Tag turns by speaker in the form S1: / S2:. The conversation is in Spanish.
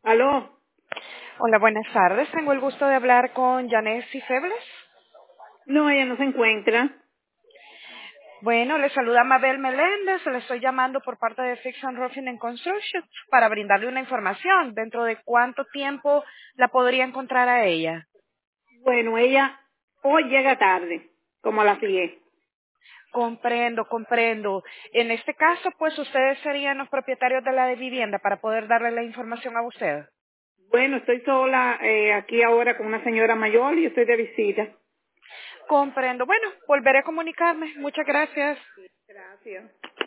S1: ¿Aló?
S2: Hola, buenas tardes. Tengo el gusto de hablar con Yanesi Febles.
S1: No, ella no se encuentra.
S2: Bueno, le saluda Mabel Meléndez. Le estoy llamando por parte de Fix and Roofing and Construction para brindarle una información. ¿Dentro de cuánto tiempo la podría encontrar a ella?
S1: Bueno, ella hoy llega tarde, como a las 10.
S2: Comprendo, comprendo. En este caso, pues ustedes serían los propietarios de la vivienda para poder darle la información a usted.
S1: Bueno, estoy sola aquí ahora con una señora mayor y estoy de visita.
S2: Comprendo. Bueno, volveré a comunicarme. Muchas gracias.
S1: Gracias.